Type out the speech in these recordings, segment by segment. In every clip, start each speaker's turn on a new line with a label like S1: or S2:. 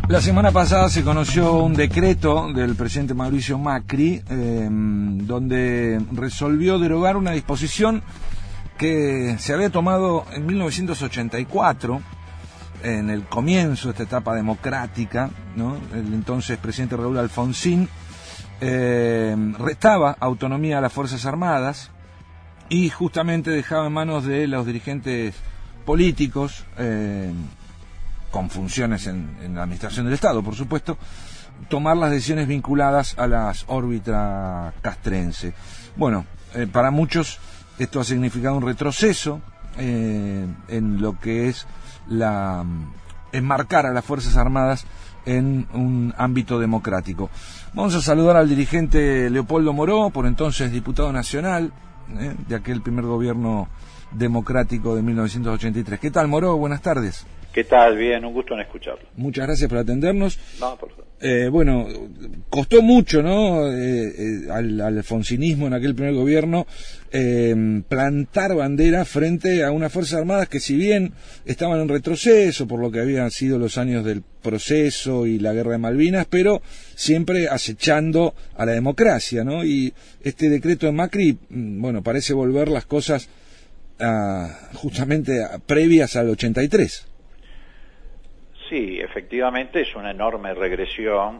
S1: La semana pasada se conoció un decreto del presidente Mauricio Macri donde resolvió derogar una disposición que se había tomado en 1984, en el comienzo de esta etapa democrática, ¿no? El entonces presidente Raúl Alfonsín restaba autonomía a las Fuerzas Armadas y justamente dejaba en manos de los dirigentes políticos, con funciones en la administración del Estado, por supuesto, tomar las decisiones vinculadas a las órbitas castrense. Bueno, para muchos esto ha significado un retroceso en lo que es enmarcar a las Fuerzas Armadas en un ámbito democrático. Vamos a saludar al dirigente Leopoldo Moró, por entonces diputado nacional de aquel primer gobierno democrático de 1983. ¿Qué tal, Moró? Buenas tardes.
S2: ¿Qué tal? Bien, un gusto en escucharlo.
S1: Muchas gracias por atendernos.
S2: No, por favor.
S1: Bueno, costó mucho, ¿no? Al alfonsinismo en aquel primer gobierno plantar bandera frente a unas Fuerzas Armadas que, si bien estaban en retroceso por lo que habían sido los años del proceso y la guerra de Malvinas, pero siempre acechando a la democracia, ¿no? Y este decreto de Macri, bueno, parece volver las cosas justamente previas al 83.
S2: Sí, efectivamente es una enorme regresión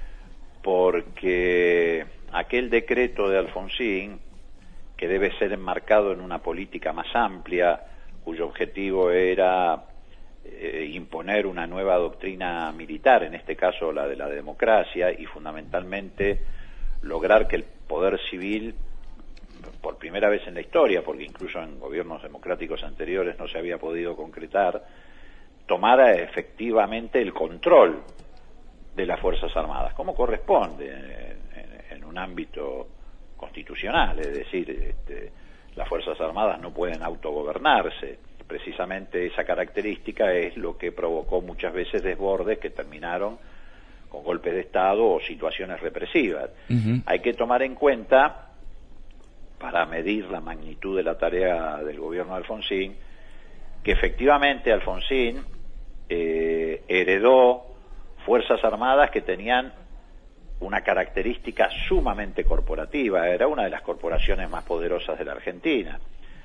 S2: porque aquel decreto de Alfonsín, que debe ser enmarcado en una política más amplia, cuyo objetivo era imponer una nueva doctrina militar, en este caso la de la democracia, y fundamentalmente lograr que el poder civil, por primera vez en la historia, porque incluso en gobiernos democráticos anteriores no se había podido concretar, tomara efectivamente el control de las Fuerzas Armadas, como corresponde en un ámbito constitucional, es decir, las Fuerzas Armadas no pueden autogobernarse. Precisamente esa característica es lo que provocó muchas veces desbordes que terminaron con golpes de Estado o situaciones represivas. Uh-huh. Hay que tomar en cuenta, para medir la magnitud de la tarea del gobierno de Alfonsín, que efectivamente Alfonsín heredó Fuerzas Armadas que tenían una característica sumamente corporativa. Era una de las corporaciones más poderosas de la Argentina,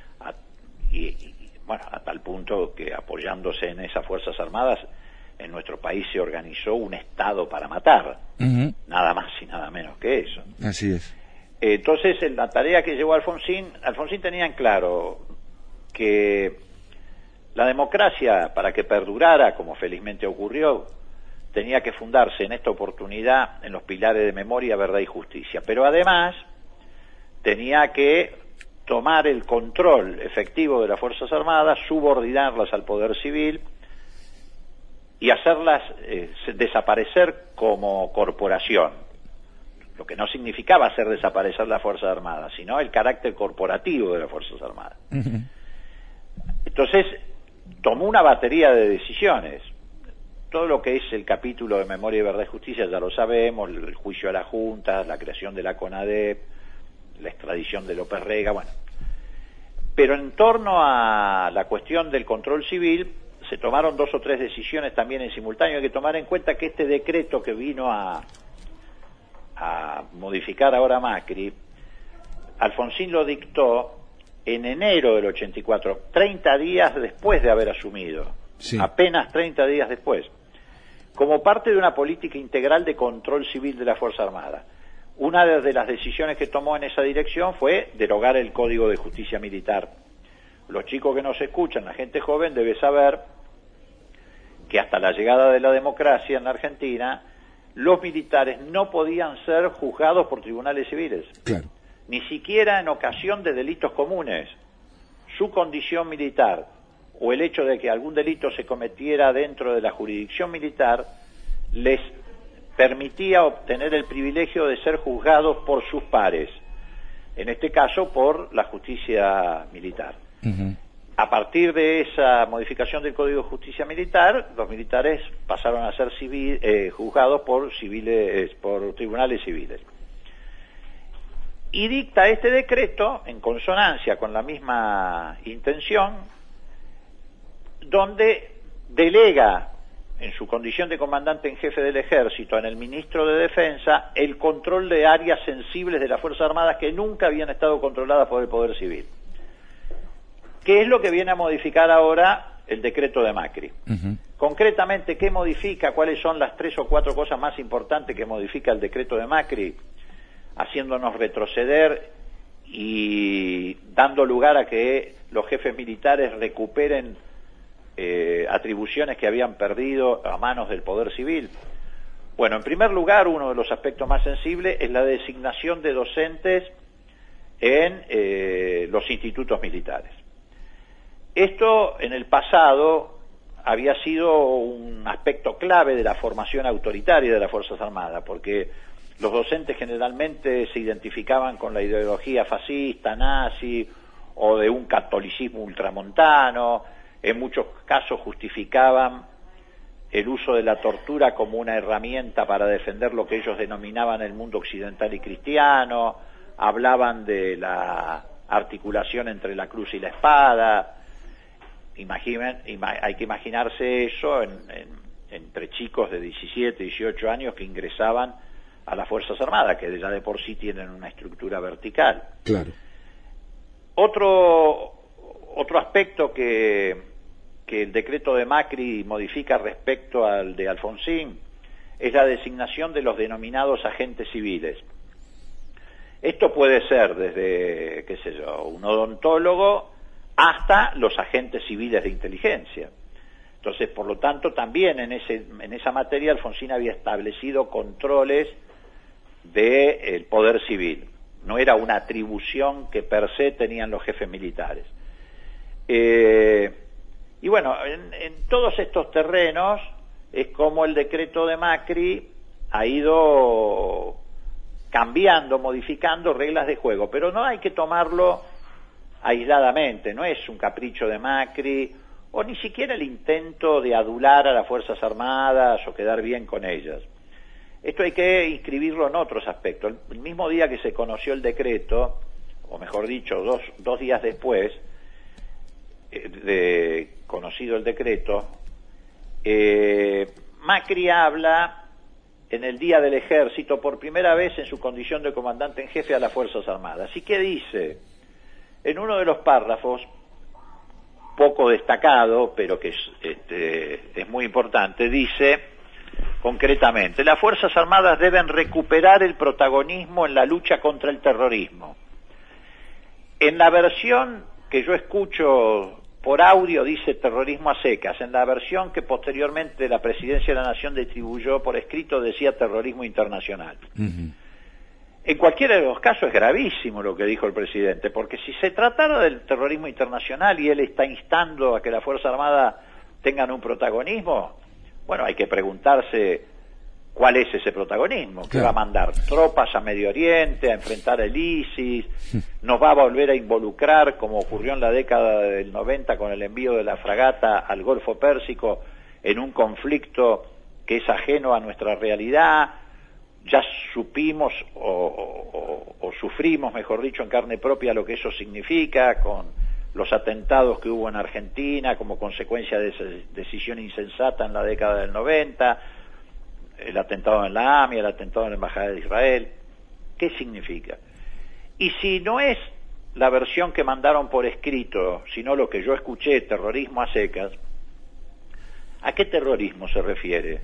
S2: bueno, a tal punto que, apoyándose en esas Fuerzas Armadas, en nuestro país se organizó un Estado para matar. Uh-huh. Nada más y nada menos que eso.
S1: Así es.
S2: Entonces, en la tarea que llevó Alfonsín tenía en claro que la democracia, para que perdurara, como felizmente ocurrió, tenía que fundarse en esta oportunidad en los pilares de memoria, verdad y justicia. Pero además tenía que tomar el control efectivo de las Fuerzas Armadas, subordinarlas al poder civil y hacerlas desaparecer como corporación. Lo que no significaba hacer desaparecer las Fuerzas Armadas, sino el carácter corporativo de las Fuerzas Armadas. Uh-huh. Entonces, tomó una batería de decisiones. Todo lo que es el capítulo de Memoria, Verdad y Justicia ya lo sabemos, el juicio a la Junta, la creación de la CONADEP, la extradición de López Rega, bueno. Pero en torno a la cuestión del control civil, se tomaron 2 o 3 decisiones también en simultáneo. Hay que tomar en cuenta que este decreto que vino a modificar ahora Macri, Alfonsín lo dictó en enero del 84, 30 días después de haber asumido, sí. Apenas 30 días después, como parte de una política integral de control civil de la Fuerza Armada. Una de las decisiones que tomó en esa dirección fue derogar el Código de Justicia Militar. Los chicos que nos escuchan, la gente joven, debe saber que hasta la llegada de la democracia en la Argentina, los militares no podían ser juzgados por tribunales civiles. Claro. Ni siquiera en ocasión de delitos comunes. Su condición militar o el hecho de que algún delito se cometiera dentro de la jurisdicción militar les permitía obtener el privilegio de ser juzgados por sus pares, en este caso por la justicia militar. Uh-huh. A partir de esa modificación del Código de Justicia Militar, los militares pasaron a ser juzgados por tribunales civiles. Y dicta este decreto, en consonancia con la misma intención, donde delega en su condición de comandante en jefe del ejército, en el ministro de Defensa, el control de áreas sensibles de las Fuerzas Armadas que nunca habían estado controladas por el Poder Civil. ¿Qué es lo que viene a modificar ahora el decreto de Macri? Concretamente, ¿qué modifica? ¿Cuáles son las 3 o 4 cosas más importantes que modifica el decreto de Macri? Haciéndonos retroceder y dando lugar a que los jefes militares recuperen atribuciones que habían perdido a manos del Poder Civil. Bueno, en primer lugar, uno de los aspectos más sensibles es la designación de docentes en los institutos militares. Esto en el pasado había sido un aspecto clave de la formación autoritaria de las Fuerzas Armadas, porque los docentes generalmente se identificaban con la ideología fascista, nazi, o de un catolicismo ultramontano. En muchos casos justificaban el uso de la tortura como una herramienta para defender lo que ellos denominaban el mundo occidental y cristiano, hablaban de la articulación entre la cruz y la espada. Hay que imaginarse eso entre chicos de 17, 18 años que ingresaban a las Fuerzas Armadas, que ya de por sí tienen una estructura vertical.
S1: Claro.
S2: Otro aspecto que el decreto de Macri modifica respecto al de Alfonsín es la designación de los denominados agentes civiles. Esto puede ser desde, qué sé yo, un odontólogo hasta los agentes civiles de inteligencia. Entonces, por lo tanto, también en esa materia Alfonsín había establecido controles del poder civil. No era una atribución que per se tenían los jefes militares. Y bueno, en todos estos terrenos es como el decreto de Macri ha ido cambiando, modificando reglas de juego, pero no hay que tomarlo aisladamente, no es un capricho de Macri, o ni siquiera el intento de adular a las Fuerzas Armadas o quedar bien con ellas. Esto hay que inscribirlo en otros aspectos. El mismo día que se conoció el decreto, o mejor dicho, dos días después de conocido el decreto, Macri habla en el Día del Ejército por primera vez en su condición de comandante en jefe a las Fuerzas Armadas. ¿Y qué dice? En uno de los párrafos, poco destacado, pero que es muy importante, dice concretamente: las Fuerzas Armadas deben recuperar el protagonismo en la lucha contra el terrorismo. En la versión que yo escucho por audio dice terrorismo a secas. En la versión que posteriormente la Presidencia de la Nación distribuyó por escrito decía terrorismo internacional. En cualquiera de los casos es gravísimo lo que dijo el presidente, porque si se tratara del terrorismo internacional y él está instando a que las Fuerzas Armadas tengan un protagonismo, bueno, hay que preguntarse cuál es ese protagonismo. ¿Qué va a mandar? ¿Tropas a Medio Oriente, a enfrentar el ISIS? ¿Nos va a volver a involucrar, como ocurrió en la década del 90 con el envío de la fragata al Golfo Pérsico, en un conflicto que es ajeno a nuestra realidad? Ya supimos o sufrimos, mejor dicho, en carne propia lo que eso significa con los atentados que hubo en Argentina como consecuencia de esa decisión insensata en la década del 90, el atentado en la AMIA, el atentado en la Embajada de Israel. ¿Qué significa? Y si no es la versión que mandaron por escrito, sino lo que yo escuché, terrorismo a secas, ¿a qué terrorismo se refiere?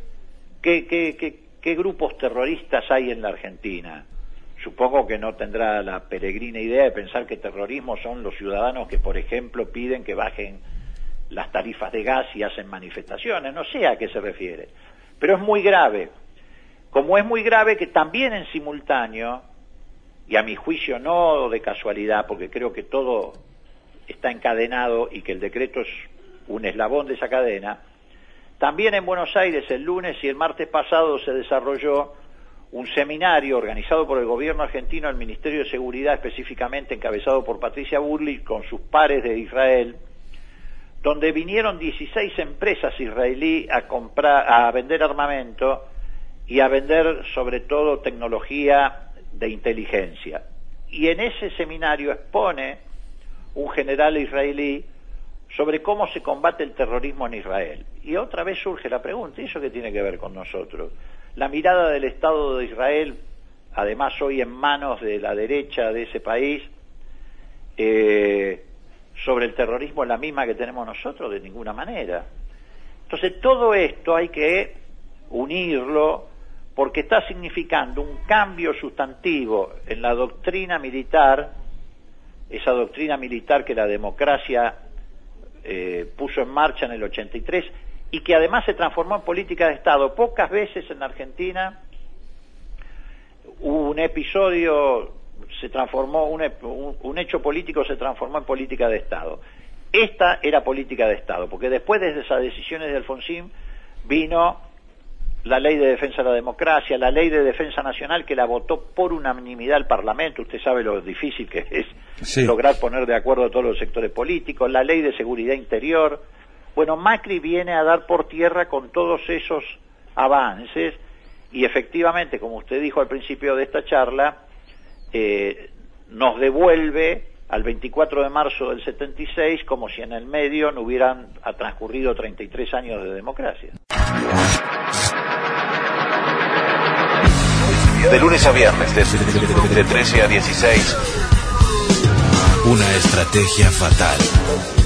S2: ¿Qué grupos terroristas hay en la Argentina? Supongo que no tendrá la peregrina idea de pensar que terrorismo son los ciudadanos que, por ejemplo, piden que bajen las tarifas de gas y hacen manifestaciones. No sé a qué se refiere. Pero es muy grave. Como es muy grave que también en simultáneo, y a mi juicio no de casualidad, porque creo que todo está encadenado y que el decreto es un eslabón de esa cadena, también en Buenos Aires el lunes y el martes pasado se desarrolló un seminario organizado por el gobierno argentino, el Ministerio de Seguridad específicamente encabezado por Patricia Bullrich con sus pares de Israel, donde vinieron 16 empresas israelíes a vender armamento y a vender sobre todo tecnología de inteligencia. Y en ese seminario expone un general israelí sobre cómo se combate el terrorismo en Israel. Y otra vez surge la pregunta, ¿y eso qué tiene que ver con nosotros? La mirada del Estado de Israel, además hoy en manos de la derecha de ese país, sobre el terrorismo es la misma que tenemos nosotros, de ninguna manera. Entonces todo esto hay que unirlo, porque está significando un cambio sustantivo en la doctrina militar, esa doctrina militar que la democracia puso en marcha en el 83 y que además se transformó en política de Estado. Pocas veces en Argentina un episodio se transformó, un hecho político se transformó en política de Estado. Esta era política de Estado, porque después de esas decisiones de Alfonsín vino la Ley de Defensa de la Democracia, la Ley de Defensa Nacional, que la votó por unanimidad el Parlamento. Usted sabe lo difícil que es lograr poner de acuerdo a todos los sectores políticos, la Ley de Seguridad Interior. Bueno, Macri viene a dar por tierra con todos esos avances y efectivamente, como usted dijo al principio de esta charla, nos devuelve al 24 de marzo del 76 como si en el medio no hubieran transcurrido 33 años de democracia.
S3: De lunes a viernes, de 13 a 16. Una estrategia fatal.